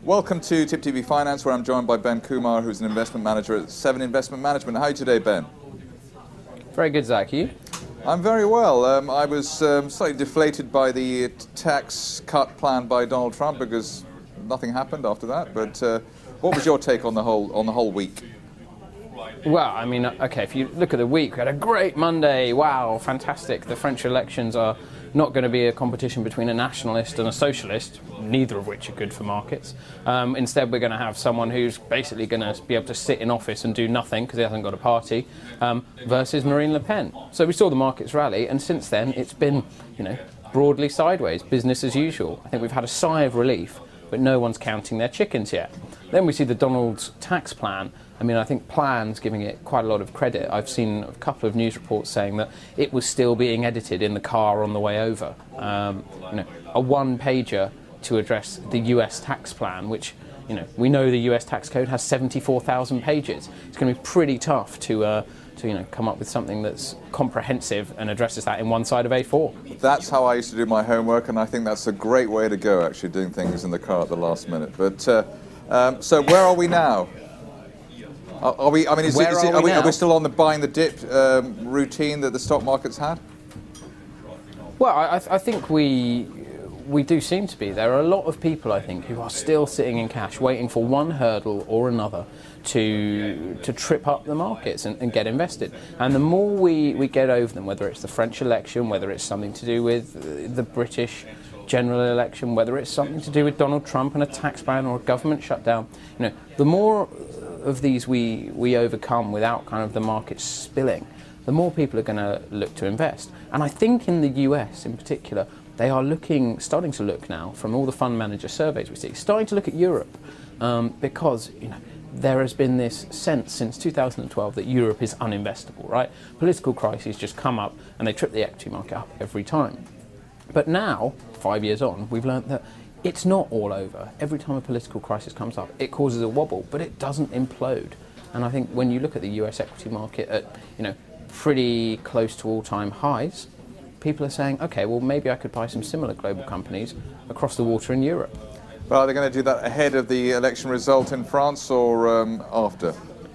Welcome to Tip TV Finance, where I'm joined by Ben Kumar, who's an investment manager at Seven Investment Management. How are you today, Ben? Very good, Zach. You? I'm very well. I was slightly deflated by the tax cut plan by Donald Trump because nothing happened after that. But what was your take on the whole week? Well, I mean, okay, if you look at the week, we had a great Monday. Wow, fantastic. The French elections are not going to be a competition between a nationalist and a socialist, neither of which are good for markets. Instead, we're going to have someone who's basically going to be able to sit in office and do nothing because he hasn't got a party, versus Marine Le Pen. So we saw the markets rally, and since then, it's been, broadly sideways, business as usual. I think we've had a sigh of relief, but no one's counting their chickens yet. Then we see the Donald's tax plan. I mean, I think Plan's giving it quite a lot of credit. I've seen a couple of news reports saying that it was still being edited in the car on the way over. A one-pager to address the US tax plan, which, we know the US tax code has 74,000 pages. It's going to be pretty tough to come up with something that's comprehensive and addresses that in one side of A4. That's how I used to do my homework, and I think that's a great way to go, actually, doing things in the car at the last minute. But so where are we now? Are we still on the buying the dip routine that the stock market's had? Well, I think we do seem to be. There are a lot of people, I think, who are still sitting in cash, waiting for one hurdle or another to trip up the markets and get invested. And the more we get over them, whether it's the French election, whether it's something to do with the British general election, whether it's something to do with Donald Trump and a tax ban or a government shutdown, the more of these we overcome without kind of the market spilling, the more people are going to look to invest. And I think in the US in particular, they are starting to look now, from all the fund manager surveys we see, starting to look at Europe, because there has been this sense since 2012 that Europe is uninvestable, right? Political crises just come up and they trip the equity market up every time. But now, 5 years on, we've learned that it's not all over. Every time a political crisis comes up, it causes a wobble, but it doesn't implode. And I think when you look at the US equity market at, pretty close to all-time highs, people are saying, okay, well, maybe I could buy some similar global companies across the water in Europe. But are they going to do that ahead of the election result in France or after?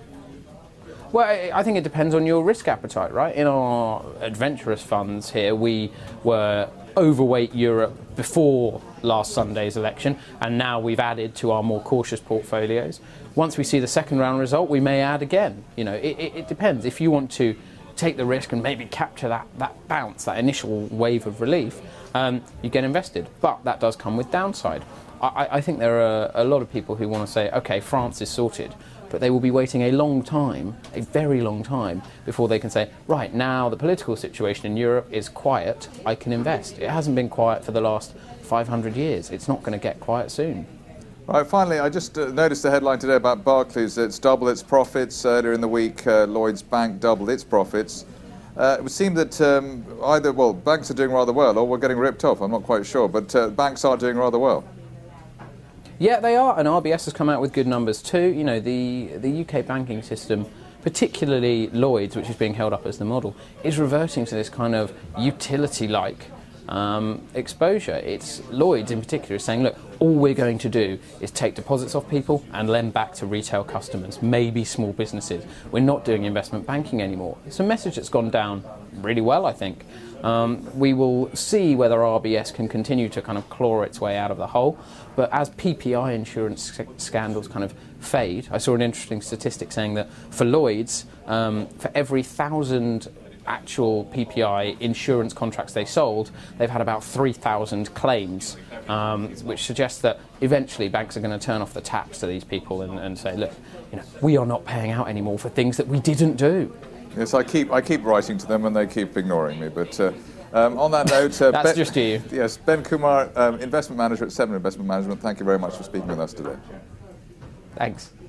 Well, I think it depends on your risk appetite, right? In our adventurous funds here, we were overweight Europe before last Sunday's election, and now we've added to our more cautious portfolios. Once we see the second round result, we may add again. It depends. If you want to take the risk and maybe capture that bounce, that initial wave of relief, you get invested. But that does come with downside. I think there are a lot of people who want to say, okay, France is sorted, but they will be waiting a long time, a very long time, before they can say, right, now the political situation in Europe is quiet, I can invest. It hasn't been quiet for the last 500 years. It's not going to get quiet soon. Right, finally, I just noticed the headline today about Barclays. It's doubled its profits. Earlier in the week, Lloyds Bank doubled its profits. It would seem that banks are doing rather well, or we're getting ripped off, I'm not quite sure, but banks are doing rather well. Yeah, they are, and RBS has come out with good numbers too. The UK banking system, particularly Lloyds, which is being held up as the model, is reverting to this kind of utility-like exposure. It's Lloyds in particular is saying, look, all we're going to do is take deposits off people and lend back to retail customers, maybe small businesses. We're not doing investment banking anymore. It's a message that's gone down really well, I think. We will see whether RBS can continue to kind of claw its way out of the hole. But as PPI insurance scandals kind of fade, I saw an interesting statistic saying that for Lloyds, for every 1,000 actual PPI insurance contracts they sold, they've had about 3,000 claims, which suggests that eventually banks are going to turn off the taps to these people and say, look, we are not paying out anymore for things that we didn't do. Yes, I keep writing to them and they keep ignoring me. But on that note, that's just you. Yes, Ben Kumar, investment manager at Seven Investment Management. Thank you very much for speaking with us today. Thanks.